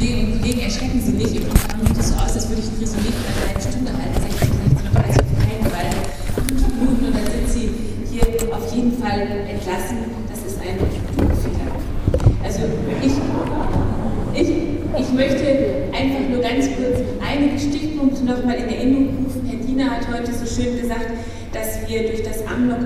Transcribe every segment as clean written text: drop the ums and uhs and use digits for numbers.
Kolleginnen und Kollegen, erschrecken Sie nicht. Im Programm sieht es so aus, als würde ich ein Resümee von einer halben Stunde halten, 16:30 auf keinen Fall 5 Minuten, und dann sind Sie hier auf jeden Fall entlassen. Das ist ein Fehler. Also ich möchte einfach nur ganz kurz einige Stichpunkte nochmal in Erinnerung rufen. Herr Diener hat heute so schön gesagt, dass wir durch das Amnok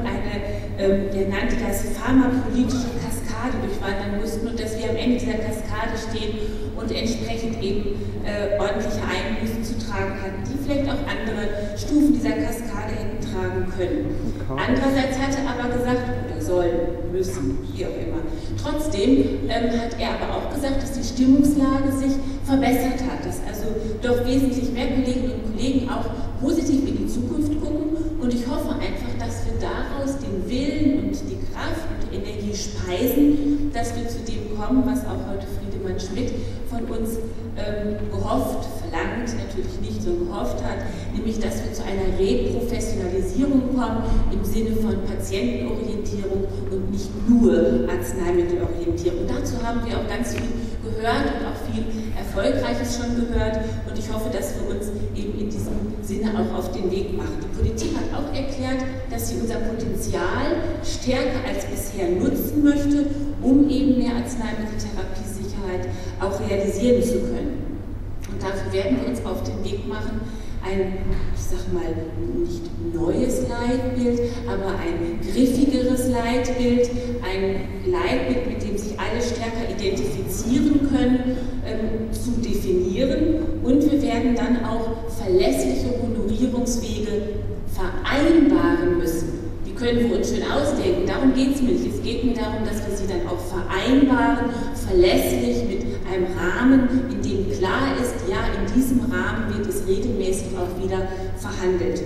der nannte das pharmapolitische Kaskade durchwandern mussten und dass wir am Ende dieser Kaskade stehen und entsprechend eben ordentliche Einbußen zu tragen hatten, die vielleicht auch andere Stufen dieser Kaskade hätten tragen können. Andererseits hat er aber gesagt, oder soll, müssen, wie auch immer. Trotzdem hat er aber auch gesagt, dass die Stimmungslage sich verbessert hat, dass also doch wesentlich mehr Kolleginnen und Kollegen auch positiv in die Zukunft gucken, und ich hoffe einfach, dass wir daraus den Willen und die Kraft und die Energie speisen, dass wir zu dem kommen, was auch heute Friedemann Schmidt von uns gehofft, verlangt, natürlich nicht so gehofft hat, nämlich dass wir zu einer Reprofessionalisierung kommen im Sinne von Patientenorientierung und nicht nur Arzneimittelorientierung. Und dazu haben wir auch ganz viel gehört und auch viel Erfolgreiches schon gehört, und ich hoffe, dass wir uns eben in diesem Sinne auch auf den Weg machen. Die Politik hat auch erklärt, dass sie unser Potenzial stärker als bisher nutzen möchte, um eben mehr Arzneimitteltherapiesicherheit auch realisieren zu können. Und dafür werden wir uns auf den Weg machen, ein, ich sag mal, nicht neues Leitbild, aber ein griffigeres Leitbild, ein Leitbild, mit dem sich alle stärker identifizieren können, zu definieren, und wir werden dann auch verlässliche Honorierungswege vereinbaren müssen. Die können wir uns schön ausdenken, darum geht es mir nicht. Es geht mir darum, dass wir sie dann auch vereinbaren, verlässlich mit einem Rahmen, in dem klar ist, ja, in diesem Rahmen wird es regelmäßig auch wieder verhandelt.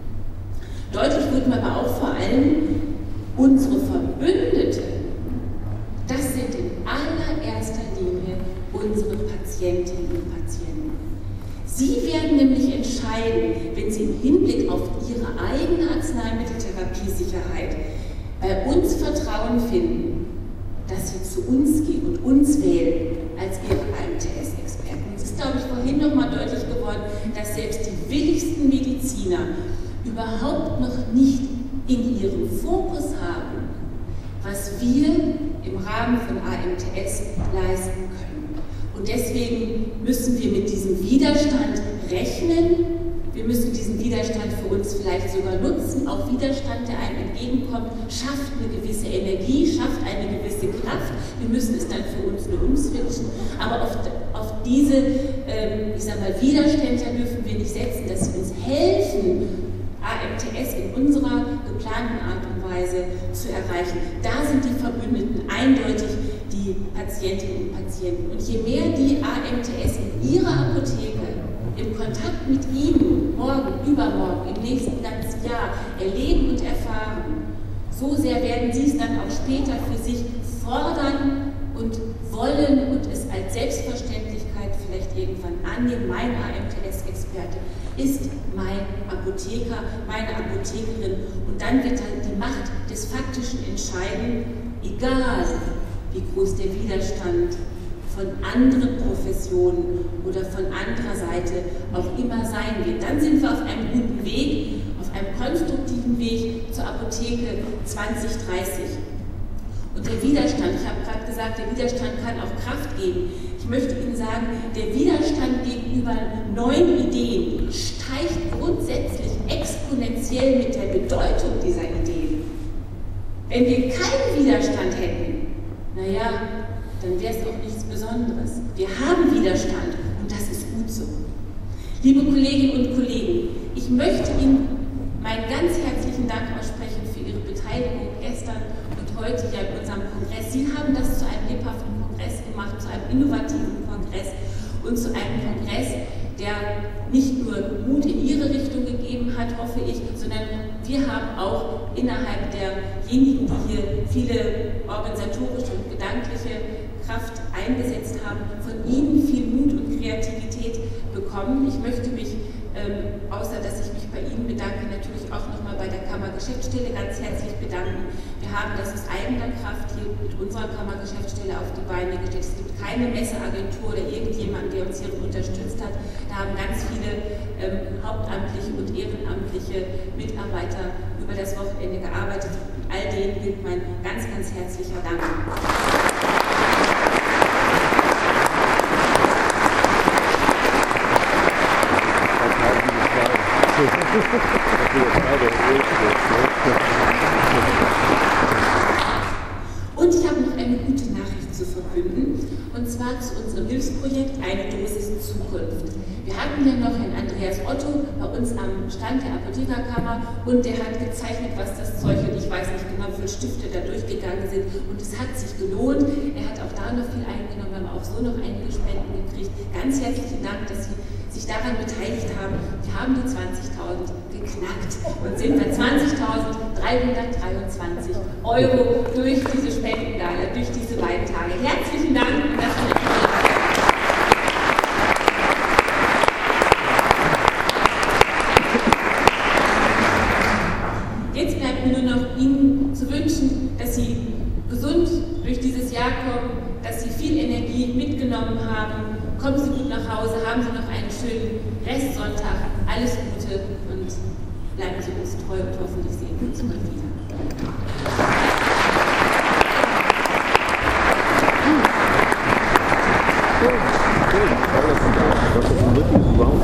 Deutlich wird mir aber auch vor allem, unsere Verbündeten, das sind in allererster Linie unsere Patientinnen und Patienten. Sie werden nämlich entscheiden, wenn sie im Hinblick auf ihre eigene Arzneimitteltherapiesicherheit bei uns Vertrauen finden, dass sie zu uns gehen und uns wählen als ihre AMTS-Experten. Es ist, glaube ich, vorhin nochmal deutlich geworden, dass selbst die willigsten Mediziner überhaupt noch nicht in ihrem Fokus haben, was wir im Rahmen von AMTS leisten können. Und deswegen müssen wir mit diesem Widerstand rechnen. Wir müssen diesen Widerstand für uns vielleicht sogar nutzen. Auch Widerstand, der einem entgegenkommt, schafft eine gewisse Energie, schafft eine gewisse Kraft. Wir müssen es dann für uns nur umswitchen. Aber auf diese, ich sag mal, Widerstände dürfen wir nicht setzen, dass sie uns helfen, AMTS in unserer geplanten Art und Weise zu erreichen. Da sind die Verbündeten eindeutig die Patientinnen und Patienten. Und je mehr die AMTS in ihrer Apotheke im Kontakt mit Ihnen morgen, übermorgen, im nächsten ganzen Jahr erleben und erfahren, so sehr werden Sie es dann auch später für sich fordern und wollen und es als Selbstverständlichkeit vielleicht irgendwann annehmen. Mein AMTS-Experte ist mein Apotheker, meine Apothekerin, und dann wird dann die Macht des Faktischen entscheiden, egal wie groß der Widerstand von anderen Professionen oder von anderer Seite auch immer sein wird. Dann sind wir auf einem guten Weg, auf einem konstruktiven Weg zur Apotheke 2030. Und der Widerstand, ich habe gerade gesagt, der Widerstand kann auch Kraft geben. Ich möchte Ihnen sagen, der Widerstand gegenüber neuen Ideen steigt grundsätzlich exponentiell mit der Bedeutung dieser Ideen. Wenn wir keinen Widerstand hätten, naja, dann wäre es auch nichts Besonderes. Wir haben Widerstand und das ist gut so. Liebe Kolleginnen und Kollegen, ich möchte Ihnen meinen ganz herzlichen Dank aussprechen für Ihre Beteiligung gestern und heute ja in unserem Kongress. Sie haben das zu einem lebhaften Kongress gemacht, zu einem innovativen Kongress und zu einem Kongress, der nicht nur Mut in Ihre Richtung gegeben hat, hoffe ich, sondern wir haben auch innerhalb derjenigen, die hier viele organisatorische und gedankliche Kraft eingesetzt haben, von Ihnen viel Mut und Kreativität bekommen. Ich möchte mich außer dass ich mich bei Ihnen bedanke, natürlich auch nochmal bei der Kammergeschäftsstelle ganz herzlich bedanken. Wir haben das aus eigener Kraft hier mit unserer Kammergeschäftsstelle auf die Beine gestellt. Es gibt keine Messeagentur oder irgendjemand, der uns hier unterstützt hat. Da haben ganz viele hauptamtliche und ehrenamtliche Mitarbeiter über das Wochenende gearbeitet. Und all denen gilt mein ganz, ganz herzlicher Dank. Und ich habe noch eine gute Nachricht zu verkünden, und zwar zu unserem Hilfsprojekt Eine Dosis Zukunft. Wir hatten ja noch Herrn Andreas Otto bei uns am Stand der Apothekerkammer, und der hat gezeichnet, was das Zeug, und ich weiß nicht genau, wie viele Stifte da durchgegangen sind, und es hat sich gelohnt. Er hat auch da noch viel eingenommen, wir haben auch so noch einige Spenden gekriegt. Ganz herzlichen Dank, dass Sie sich daran beteiligt haben. Wir haben die 20.000 geknackt und sind bei 20.323 € durch diese Spendengala, durch diese beiden Tage. Herzlichen Dank. Jetzt bleibt mir nur noch Ihnen zu wünschen, dass Sie gesund durch dieses Jahr kommen, dass Sie viel Energie mitgenommen haben. Kommen Sie gut nach Hause, haben Sie noch einen schönen Restsonntag. Alles Gute und bleiben Sie uns treu, und hoffentlich sehen wir uns bald wieder. Das ist ein wirkliches Wow.